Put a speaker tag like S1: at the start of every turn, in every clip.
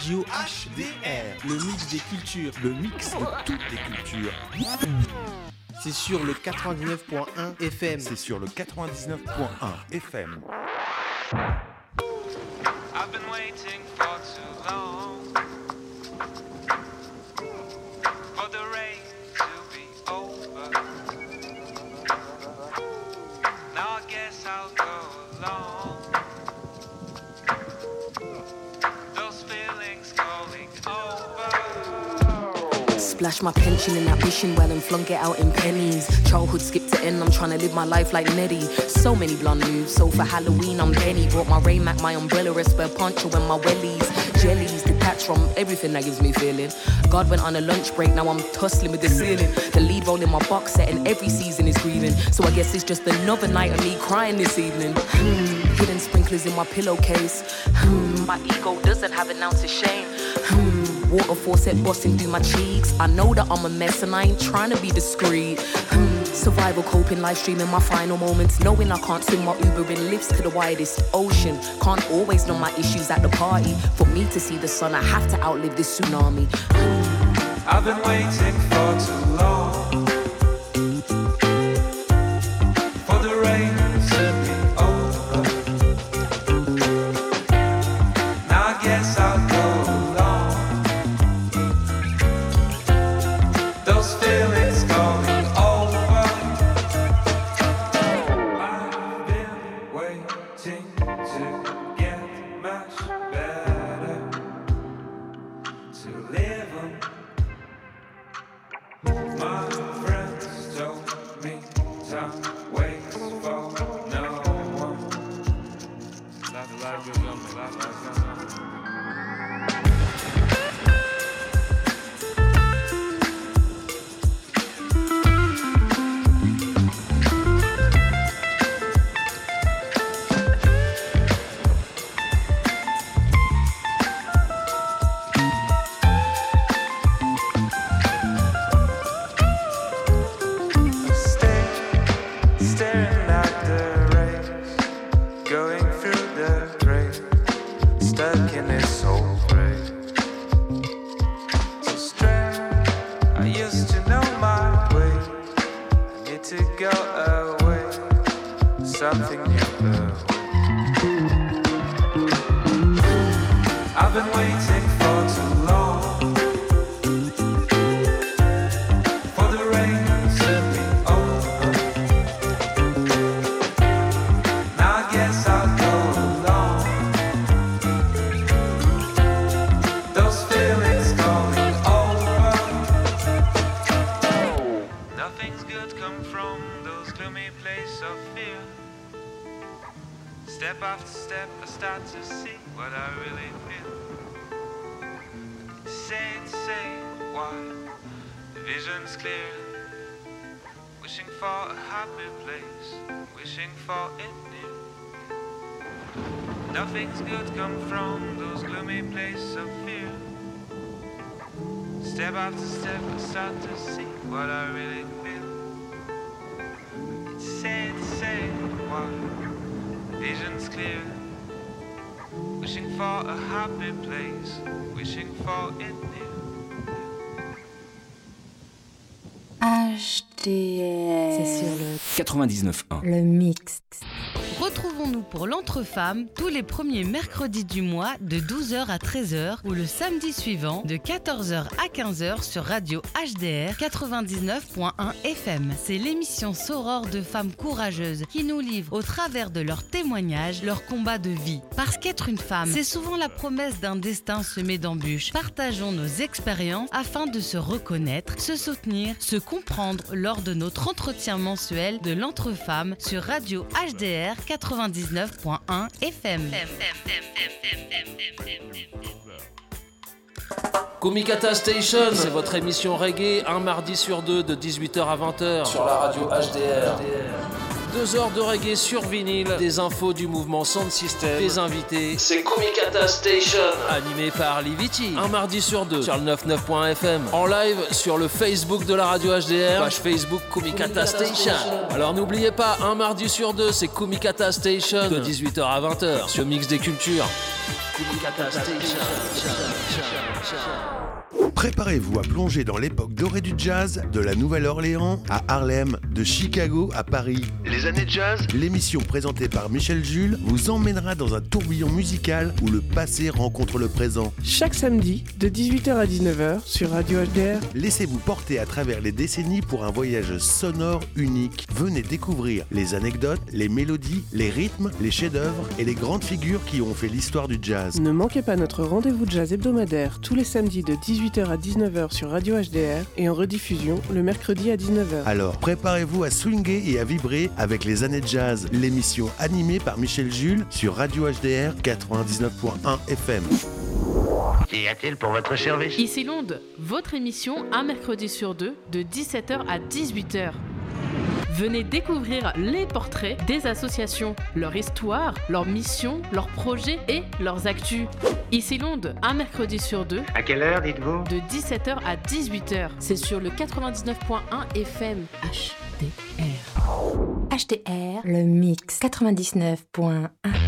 S1: Radio HDR, le mix des cultures, le mix de toutes les cultures. C'est sur le 99.1 FM.
S2: C'est sur le 99.1 FM.
S3: I've been waiting for too long for the rain to be over. Now I guess I'll go along. Those feelings going over.
S4: Splash my pension in that wishing well and flunk it out in pennies. Childhood skipped to end, I'm trying to live my life like Nettie. So many blunt moves, so for Halloween I'm Benny. Brought my Raymac, my umbrella, a spare poncho and my wellies. Jellies detached from everything that gives me feeling. God went on a lunch break, now I'm tussling with the ceiling. The lead role in my box set and every season is grieving. So I guess it's just another night of me crying this evening. Hidden sprinklers in my pillowcase. My ego doesn't have an ounce of shame. Water faucet busting through my cheeks. I know that I'm a mess and I ain't trying to be discreet. Survival coping, live streaming my final moments. Knowing I can't swim my Uber in lifts to the widest ocean. Can't always know my issues at the party. For me to see the sun, I have to outlive this tsunami.
S3: I've been waiting for too long for the rain to be over. Now I guess I'll go along. Those feelings going over. I've been waiting to get much better, to live on. My friends told me time waits for no one. Life goes on, life goes on. Staring at the rays, going through the grave, stuck in this old grave. So strange, I used to know my way. I need to go away, something new. I've been waiting for too long for the rain to be over. Now I guess I'll go along. Those feelings going over. Nothing's good come from those gloomy places of fear. Step after step I start to see what I really feel. Say why the vision's clear. Wishing for a happy place, wishing for it near. Nothing's good come from those gloomy places of fear. Step after step I start to see what I really feel. It's say why the vision's clear. Wishing for a happy place, wishing for it near.
S5: HDR.
S4: C'est sur le
S6: 99.1.
S5: Le mix.
S7: Retrouvons-nous pour l'Entre-Femmes tous les premiers mercredis du mois de 12h à 13h ou le samedi suivant de 14h à 15h sur Radio HDR 99.1 FM. C'est l'émission Soror de femmes courageuses qui nous livrent au travers de leurs témoignages leur combat de vie. Parce qu'être une femme, c'est souvent la promesse d'un destin semé d'embûches. Partageons nos expériences afin de se reconnaître, se soutenir, se comprendre lors de notre entretien mensuel de l'Entre-Femmes sur Radio HDR 99.1 FM.
S8: Kumikata Station, c'est votre émission reggae, un mardi sur deux de 18h à 20h sur la radio HDR. 2 heures de reggae sur vinyle, des infos du mouvement Sound System, des invités. C'est Kumikata Station, animé par Liviti. Un mardi sur deux sur le 99.fm. En live sur le Facebook de la radio HDR, page Facebook Kumikata Station. Alors n'oubliez pas, un mardi sur deux, c'est Kumikata Station, de 18h à 20h, sur Mix des Cultures. Koulkata Station.
S5: Préparez-vous à plonger dans l'époque dorée du jazz, de la Nouvelle-Orléans à Harlem, de Chicago à Paris. Les années jazz, l'émission présentée par Michel Jules vous emmènera dans un tourbillon musical où le passé rencontre le présent.
S6: Chaque samedi, de 18h à 19h sur Radio HDR.
S5: Laissez-vous porter à travers les décennies pour un voyage sonore unique. Venez découvrir les anecdotes, les mélodies, les rythmes, les chefs-d'œuvre et les grandes figures qui ont fait l'histoire du jazz.
S6: Ne manquez pas notre rendez-vous jazz hebdomadaire tous les samedis de 18h à 19h sur Radio HDR et en rediffusion le mercredi à 19h.
S5: Alors préparez-vous à swinguer et à vibrer avec les années jazz, l'émission animée par Michel Jules sur Radio HDR 99.1 FM.
S9: Qu'y a-t-il pour votre service?
S10: Ici Londres, votre émission un mercredi sur deux de 17h à 18h. Venez découvrir les portraits des associations, leur histoire, leurs missions, leurs projets et leurs actus. Ici Londres, un mercredi sur deux.
S9: À quelle heure, dites-vous?
S10: De 17h à 18h. C'est sur le 99.1 FM HDR.
S11: HDR, le mix 99.1.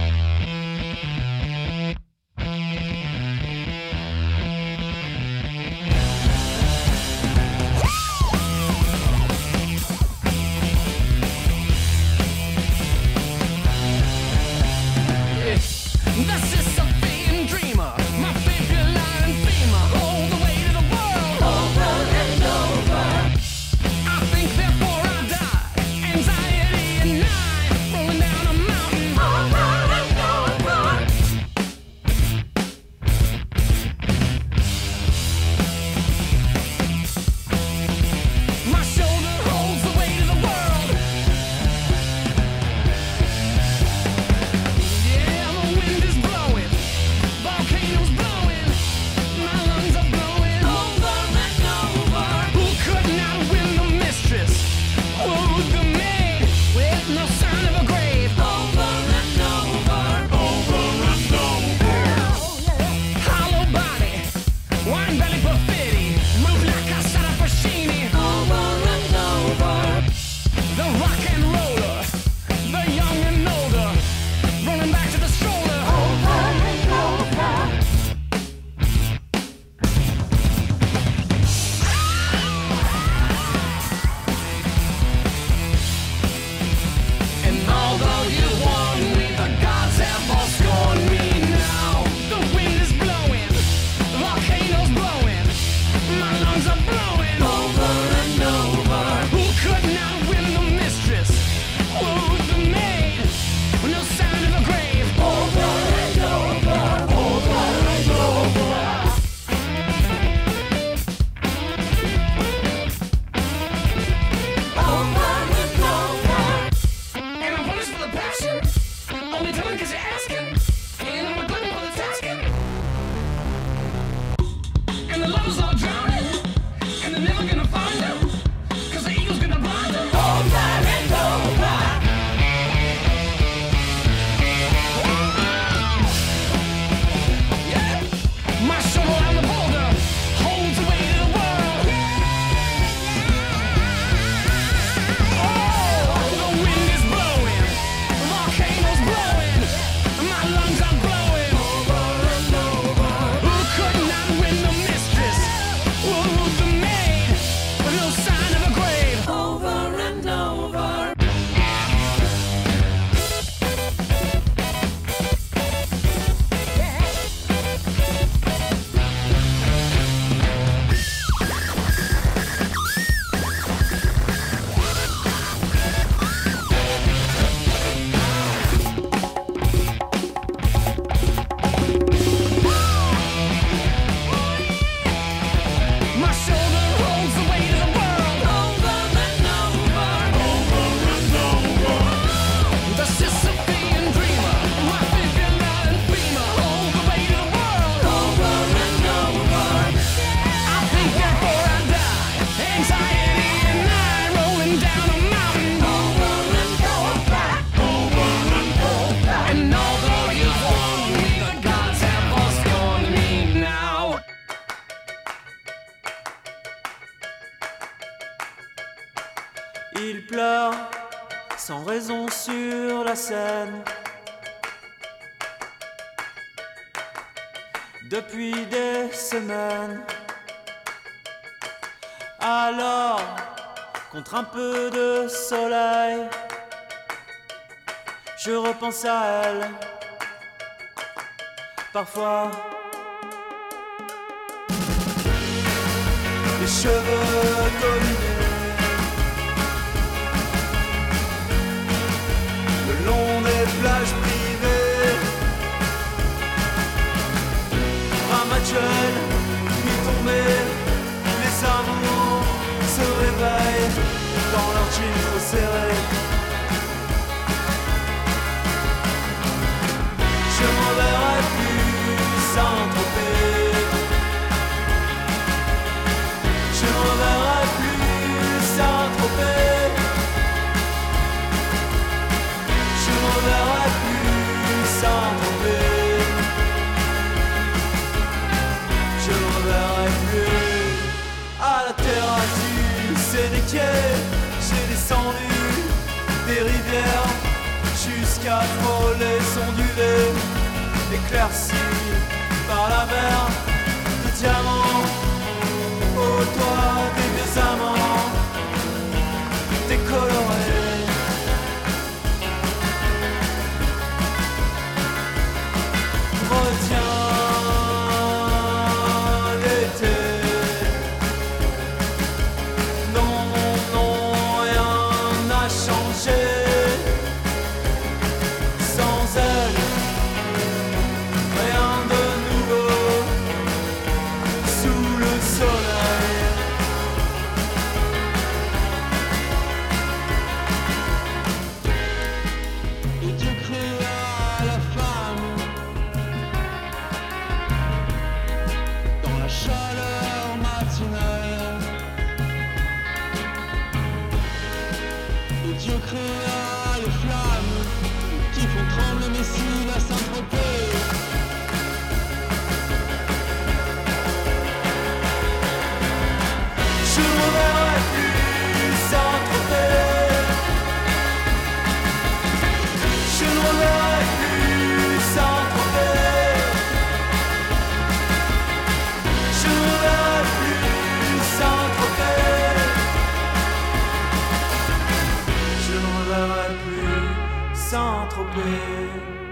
S12: Il pleure sans raison sur la scène. depuis des semaines. Alors, contre un peu de soleil, je repense à elle. Parfois, les cheveux collinés le long des plages privées, Ramachuel, nuit tombée, les amours se réveillent dans leurs jeans trop serrés. Je m'en verrai plus Saint-Tropez. Je m'en verrai plus Saint-Tropez. Je m'en verrai plus Saint-Tropez. Je m'en verrai plus à la terrasse du Sénéquais. J'ai descendu des rivières jusqu'à frôler son duvet, éclairci par la mer de diamants, au toit des vieux amants décolorés. Retiens l'été, dans mon nom rien n'a changé. Sans elle, rien de nouveau sous le soleil. Et Dieu créa la femme dans la chaleur matinale. Et Dieu créa les flammes qui font trembler mes cils à Saint-Tropez. Je ne verrai plus Saint-Tropez. Je ne verrai plus Saint-Tropez. Je ne verrai plus Saint-Tropez. Je ne reverrai plus Saint-Tropez.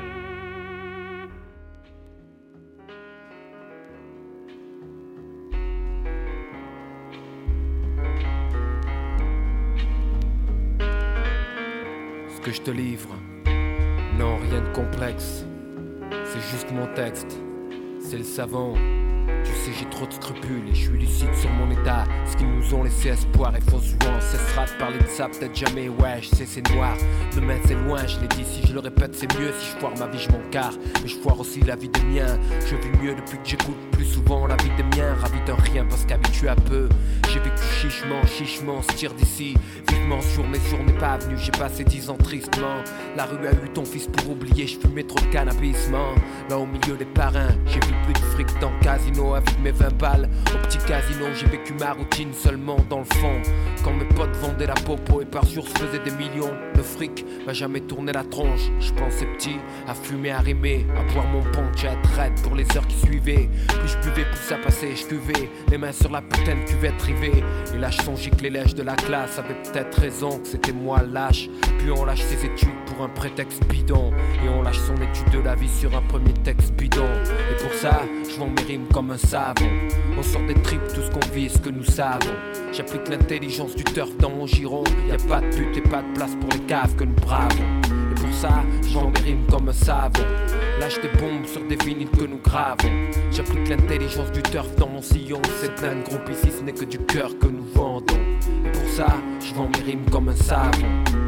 S8: Ce que je te livre, non, rien de complexe. C'est juste mon texte, c'est le savant. Tu sais, j'ai trop de scrupules et je suis lucide sur mon état. Ce qu'ils nous ont laissé espoir et faut souvent. On cessera de parler de ça, peut-être jamais, ouais, je sais c'est noir. Demain c'est loin, je l'ai dit, si je le répète c'est mieux. Si je foire ma vie je m'en carre, mais je foire aussi la vie des miens. Je vis mieux depuis que j'écoute plus souvent la vie des miens. Ravi d'un rien parce qu'habitué à peu. J'ai vécu chichement, se tire d'ici. Vivement sur mes journées pas venues, j'ai passé 10 ans tristement. La rue a eu ton fils pour oublier, je fumais trop de cannabis, man. Là au milieu des parrains, j'ai vu plus de fric dans le casino avec mes 20 balles. Au petit casino, j'ai vécu ma routine seulement dans le fond. Quand mes potes vendaient la popo et par jour se faisaient des millions. Le fric m'a jamais tourné la tronche. Je pensais petit, à fumer, à rimer, à boire mon punch, à être raide pour les heures qui suivaient. Plus je buvais, plus ça passait, je cuvais les mains sur la putain de cuvette rivée. Et là je songeais que les lèches de la classe avaient peut-être raison, que c'était moi lâche. Puis on lâche ses études pour un prétexte bidon. Et on lâche son étude de la vie sur un premier texte bidon. Et pour ça, je vends mes rimes comme un savon. On sort des tripes, tout ce qu'on vit, ce que nous savons. J'applique l'intelligence du turf dans mon giron. Y'a pas de but et pas de place pour les caves que nous bravons. Et pour ça, je vends mes rimes comme un savon. Lâche des bombes sur des vinyles que nous gravons. J'applique l'intelligence du turf dans mon sillon. C'est plein de groupes ici, ce n'est que du cœur que nous vendons. Et pour ça, je vends mes rimes comme un savon.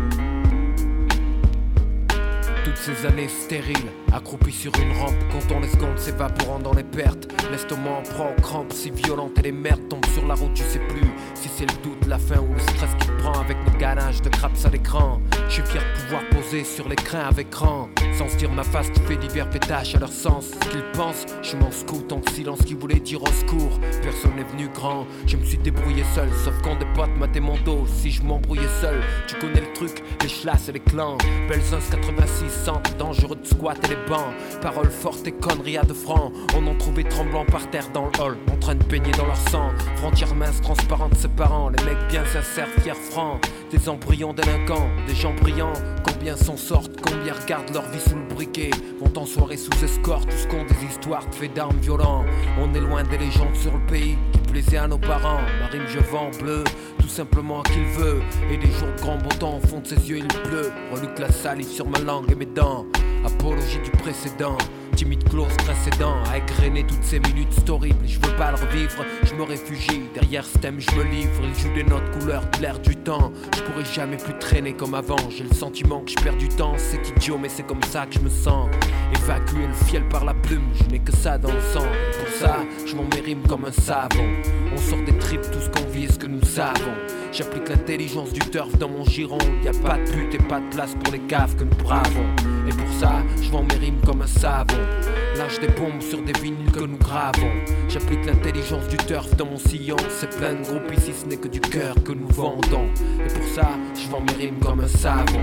S8: Toutes ces années stériles, accroupies sur une rampe, quand on les compte s'évaporant dans les pertes. L'estomac en proie aux crampes si violentes et les merdes tombent sur la route, tu sais plus si c'est le doute, la faim ou le stress qui te prend avec nos ganache de craps à l'écran. Je suis fier de pouvoir poser sur l'écran avec rang. Sans se dire ma face qui fait divers pétages à leur sens. Ce qu'ils pensent, je m'en scoute en silence qui voulait dire au secours. Personne n'est venu grand, je me suis débrouillé seul. Sauf quand des potes mataient mon dos, si je m'embrouillais seul. Tu connais le truc, les chlasses et les clans. Belzins 86, centre dangereux de squat et les bancs. Paroles fortes et conneries à 2 francs. On en trouvait tremblant par terre dans le hall, en train de baigner dans leur sang. Frontières minces, transparentes, séparant. Les mecs bien sincères, fiers, francs. Des embryons délinquants, des gens brillants. Combien s'en sortent, combien regardent leur vie sous le briquet. Vont en soirée sous escorte, tous comptent des histoires de faits d'armes violents. On est loin des légendes sur le pays qui plaisaient à nos parents. Ma rime je vends bleu, tout simplement à qui il veut. Et des jours de grand beau temps, au fond de ses yeux il pleut. Reluque la salive sur ma langue et mes dents. Apologie du précédent. Timide close précédent à égrener toutes ces minutes, c'est horrible, je veux pas le revivre, je me réfugie, derrière ce thème je me livre, il joue des notes couleurs de l'air du temps, je pourrais jamais plus traîner comme avant, j'ai le sentiment que je perds du temps, c'est idiot mais c'est comme ça que je me sens, évacuer le fiel par la plume, je n'ai que ça dans le sang, pour ça je m'en mérime comme un savon, on sort des tripes, tout ce qu'on vit est ce que nous savons, j'applique l'intelligence du turf dans mon giron, y a pas de pute et pas de place pour les caves que nous bravons, et pour ça je m'en mérime comme un savon. Lâche des bombes sur des vinyles que nous gravons. J'applique l'intelligence du turf dans mon sillon. C'est plein de groupes ici, ce n'est que du cœur que nous vendons. Et pour ça, je vends mes rimes comme un savon.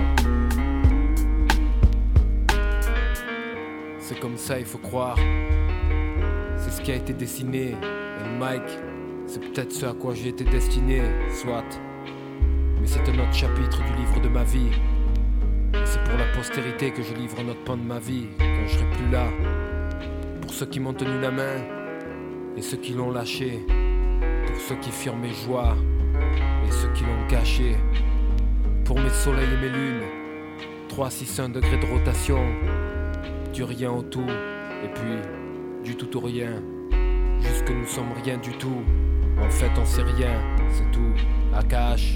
S8: C'est comme ça, il faut croire. C'est ce qui a été dessiné. Et le mic, c'est peut-être ce à quoi j'ai été destiné. Soit. Mais c'est un autre chapitre du livre de ma vie. C'est pour la postérité que je livre un autre pan de ma vie, quand je serai plus là. Pour ceux qui m'ont tenu la main et ceux qui l'ont lâché. Pour ceux qui firent mes joies et ceux qui l'ont caché. Pour mes soleils et mes lunes, 361 degrés de rotation. Du rien au tout, et puis du tout au rien. Jusque nous sommes rien du tout. En fait on sait rien, c'est tout. Akash.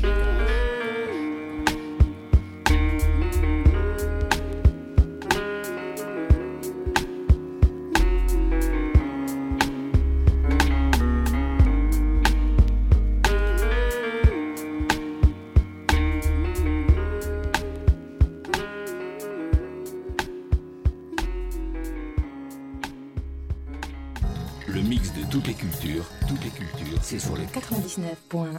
S13: Le mix de toutes les cultures, c'est sur le
S11: 99.1.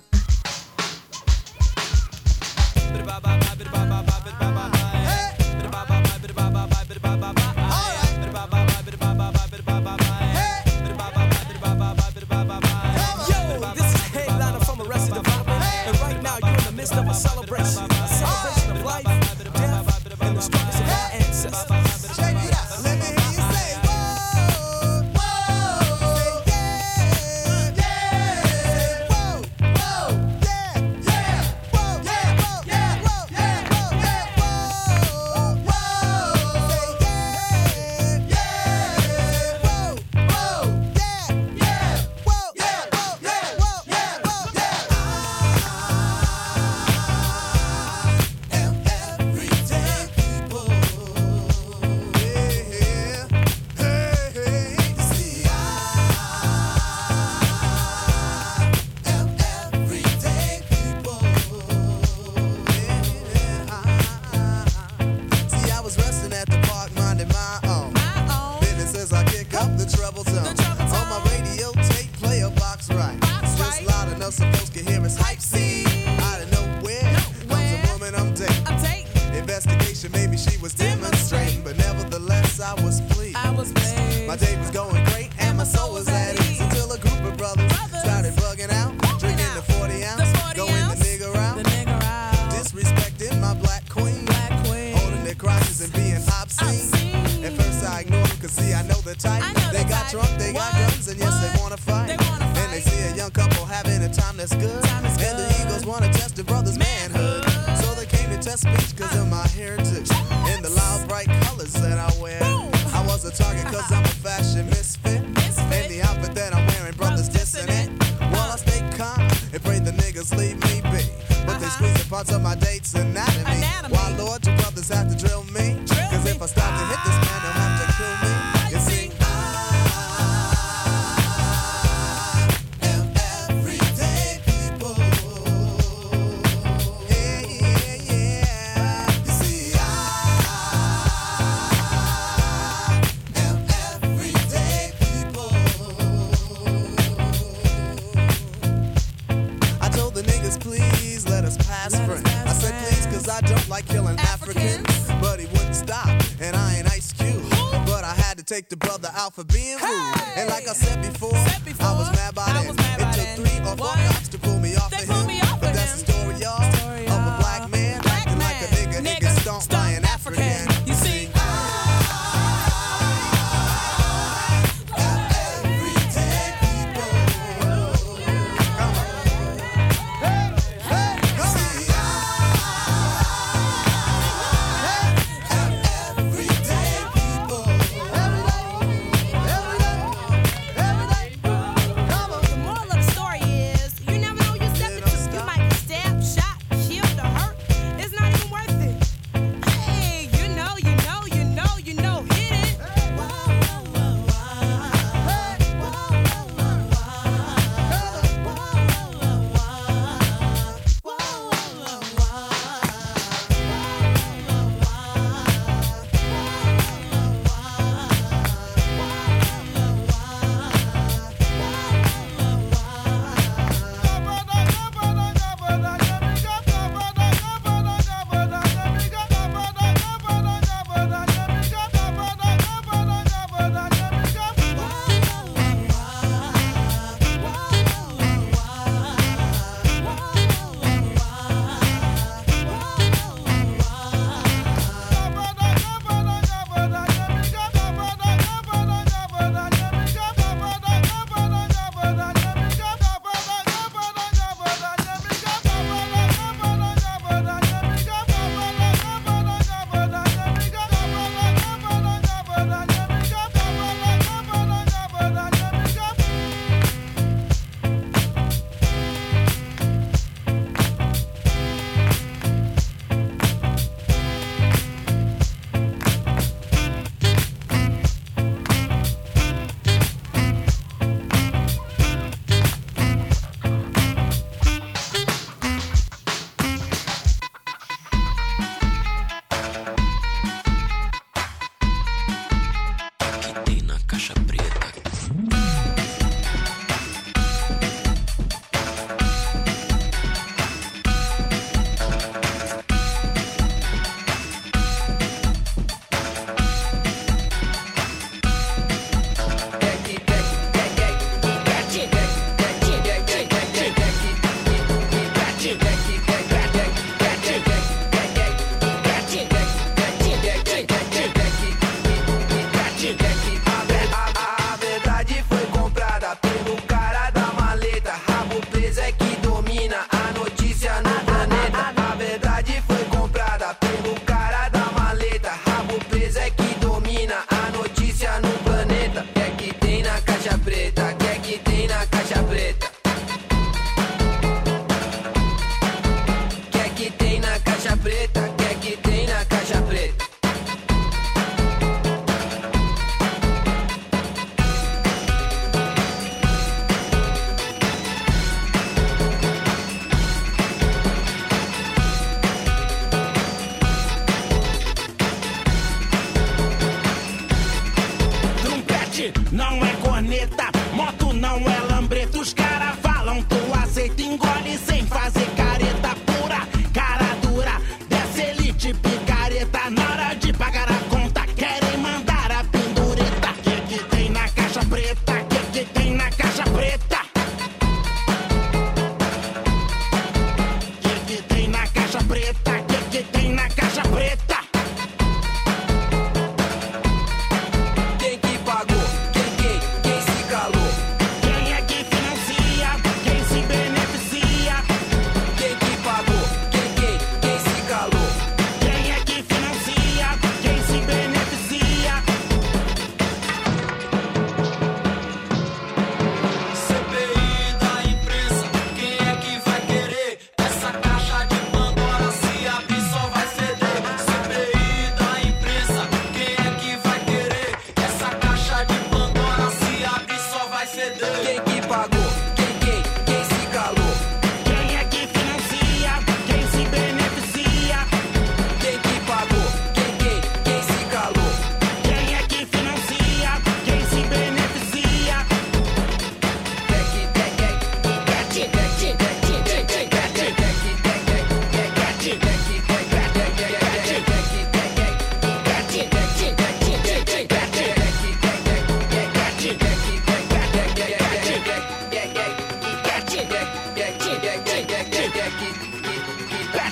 S14: Hey I don't like killing Africans, but he wouldn't stop, and I ain't Ice Cube. But I had to take the brother out for being rude. And like I said before, I was mad by then. It took 3 or 4 cops to pull me off of him. But that's the story, y'all, of a black man acting like a nigga stomped by an African. You see,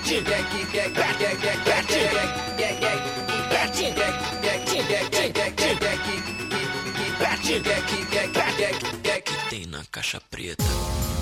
S15: Que tem na caixa preta.